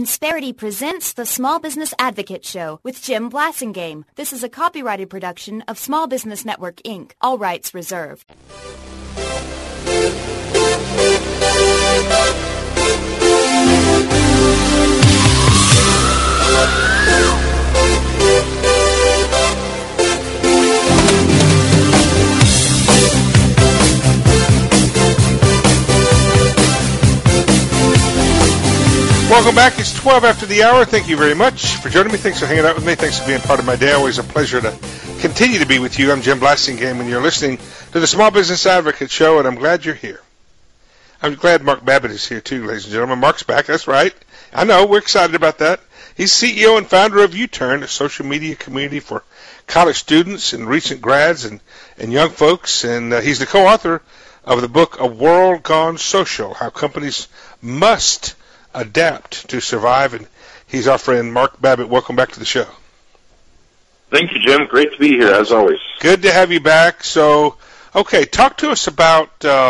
Insperity presents the Small Business Advocate Show with Jim Blasingame. This is a copyrighted production of Small Business Network, Inc. All rights reserved. Welcome back. It's 12 after the hour. Thank you very much for joining me. Thanks for hanging out with me. Thanks for being part of my day. Always a pleasure to continue to be with you. I'm Jim Blasingame, and you're listening to the Small Business Advocate Show, and I'm glad you're here. I'm glad Mark Babbitt is here, too, ladies and gentlemen. Mark's back. That's right. I know. We're excited about that. He's CEO and founder of UTurn, a social media community for college students and recent grads and young folks, and he's the co-author of the book, A World Gone Social, How Companies Must Adapt to Survive, and he's our friend Mark Babbitt. Welcome back to the show. Thank you, Jim. Great to be here, as always. Good to have you back. So, okay, talk to us about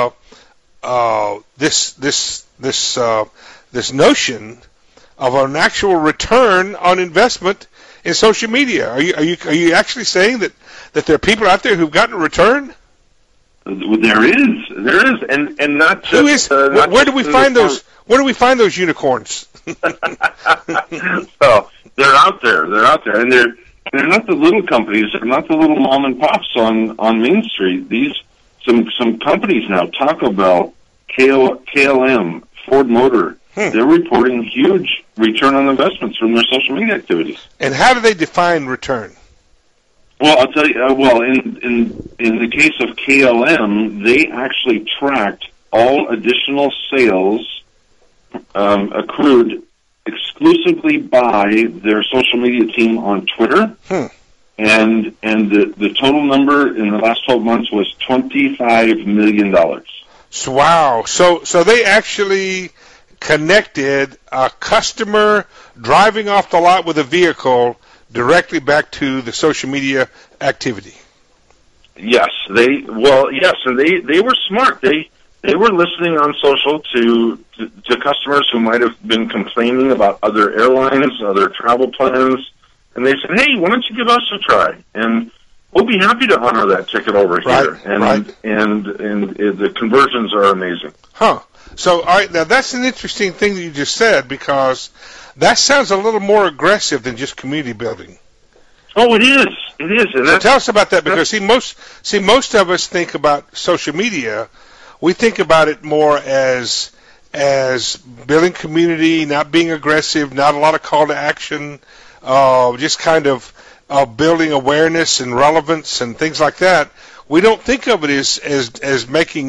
this notion of an actual return on investment in social media. Are you actually saying that there are people out there who've gotten a return? There is, and not just. Who is? Where do we find those? Where do we find those unicorns? Well, they're out there, and they're not the little companies. They're not the little mom and pops on Main Street. Some companies now, Taco Bell, KLM, Ford Motor, they're reporting huge return on investments from their social media activities. And how do they define return? Well, I'll tell you. In the case of KLM, they actually tracked all additional sales accrued exclusively by their social media team on Twitter, and the total number in the last 12 months was $25 million. So, wow! So they actually connected a customer driving off the lot with a vehicle directly back to the social media activity. Yes, and they were smart. They were listening on social to customers who might have been complaining about other airlines, other travel plans, and they said, "Hey, why don't you give us a try? And we'll be happy to honor that ticket over here." And the conversions are amazing. So, all right, now that's an interesting thing that you just said, because that sounds a little more aggressive than just community building. Oh, it is. And so tell us about that, because most of us think about social media. We think about it more as building community, not being aggressive, not a lot of call to action, just kind of building awareness and relevance and things like that. We don't think of it as making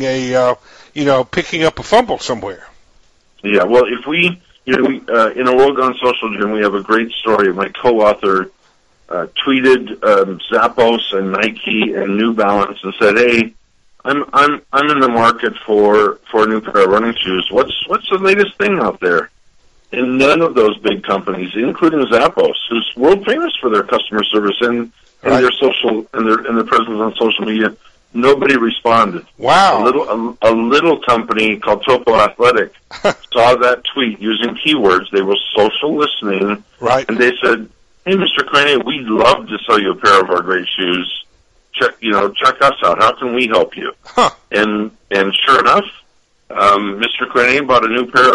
picking up a fumble somewhere. Yeah, well, if we in A World Gone Social, Jim, we have a great story. My co-author tweeted Zappos and Nike and New Balance and said, "Hey, I'm in the market for a new pair of running shoes. What's the latest thing out there?" And none of those big companies, including Zappos, who's world famous for their customer service and their social and their presence on social media, nobody responded. Wow! A little company called Topo Athletic saw that tweet using keywords. They were social listening, and they said, "Hey, Mr. Crane, we'd love to sell you a pair of our great shoes. Check us out. How can we help you?" And sure enough, Mr. Crane bought a new pair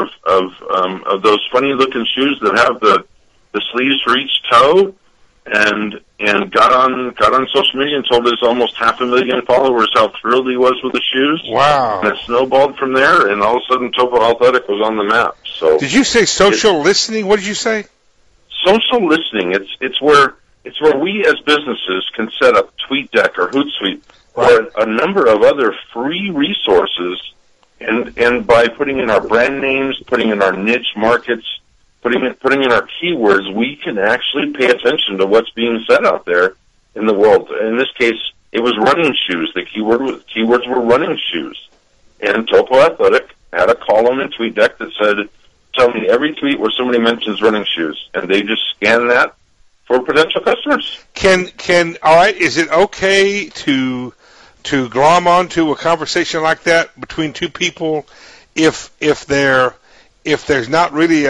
of those funny looking shoes that have the sleeves for each toe, and got on social media and told his almost 500,000 followers how thrilled he was with the shoes. Wow! And it snowballed from there, and all of a sudden, Topo Athletic was on the map. So, did you say social listening? What did you say? Social listening. It's where we as businesses can set up TweetDeck or Hootsuite or a number of other free resources, and by putting in our brand names, putting in our niche markets, putting in our keywords, we can actually pay attention to what's being said out there in the world. In this case, it was running shoes. The keywords were running shoes, and Topo Athletic had a column in TweetDeck that said, "Tell me every tweet where somebody mentions running shoes," and they just scan that for potential customers. All right, is it okay to glom onto a conversation like that between two people if if there's not really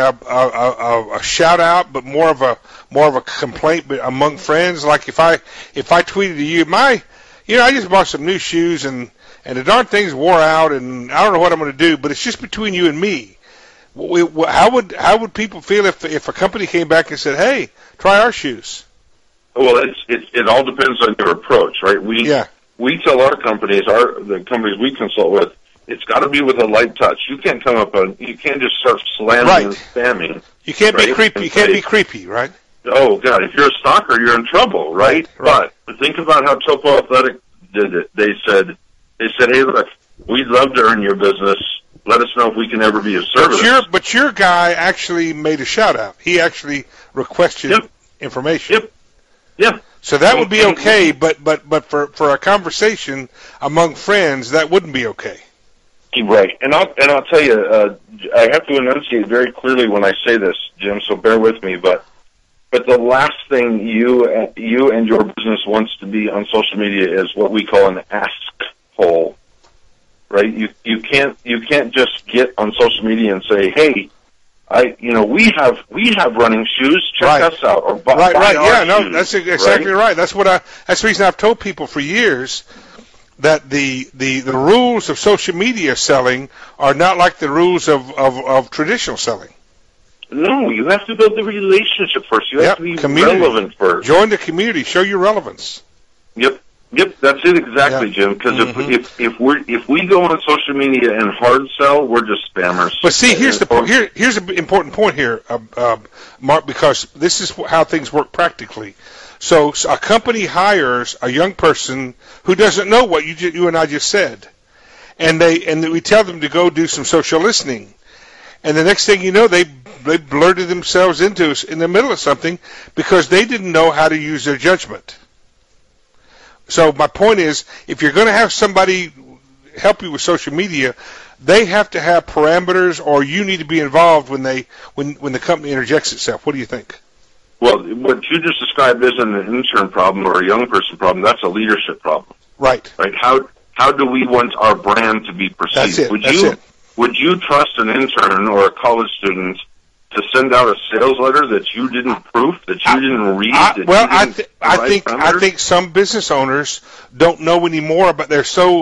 a shout out, but more of a complaint among friends. Like if I tweeted to you, I just bought some new shoes and the darn things wore out, and I don't know what I'm going to do, but it's just between you and me. How would people feel if a company came back and said, "Hey, try our shoes"? Well, it all depends on your approach, right? We tell our companies, the companies we consult with, it's got to be with a light touch. You can't you can't just start slamming and spamming. You can't be creepy. You can't be creepy, right? Oh God, if you're a stalker, you're in trouble, right? But think about how Topo Athletic did it. They said, "Hey, look, we'd love to earn your business. Let us know if we can ever be of service." But your guy actually made a shout out. He actually requested information. Yep. Yeah. So that would be okay, but for a conversation among friends, that wouldn't be okay. Right, and I'll tell you, I have to enunciate very clearly when I say this, Jim. So bear with me. But the last thing you and your business wants to be on social media is what we call an ask hole. Right? You can't just get on social media and say, "Hey, we have running shoes. Check us out." Or buy our shoes, that's exactly right. That's the reason I've told people for years that the rules of social media selling are not like the rules of traditional selling. No, you have to build the relationship first. You have to be relevant first. Join the community. Show your relevance. Yep, that's it exactly, Jim. Because if we go on social media and hard sell, we're just spammers. But see, here's the point. Here's an important point here, Mark, because this is how things work practically. So a company hires a young person who doesn't know what you and I just said, and we tell them to go do some social listening, and the next thing you know, they blurted themselves in the middle of something because they didn't know how to use their judgment. So my point is, if you're going to have somebody help you with social media, they have to have parameters, or you need to be involved when the company interjects itself. What do you think? Well, what you just described isn't an intern problem or a young person problem. That's a leadership problem. Right. Right. How do we want our brand to be perceived? That's it. Would you trust an intern or a college student to send out a sales letter that you didn't proof, that you didn't read? I think some business owners don't know anymore, but they're so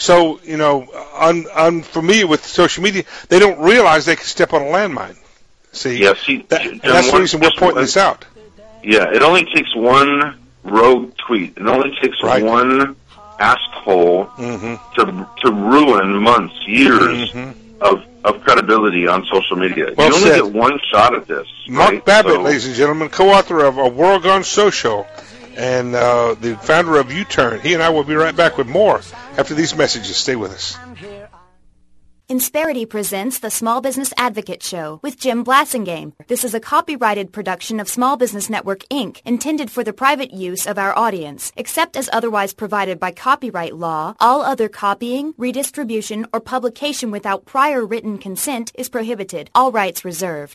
unfamiliar with social media, they don't realize they can step on a landmine. See, that's the reason we're pointing this out. Yeah, it only takes one rogue tweet. It only takes one ask hole to ruin months, years of credibility on social media. Well, you only get one shot at this. Mark Babbitt, ladies and gentlemen, co-author of A World Gone Social and the founder of U-Turn. He and I will be right back with more after these messages. Stay with us. Insperity presents the Small Business Advocate Show with Jim Blasingame. This is a copyrighted production of Small Business Network, Inc., intended for the private use of our audience. Except as otherwise provided by copyright law, all other copying, redistribution, or publication without prior written consent is prohibited. All rights reserved.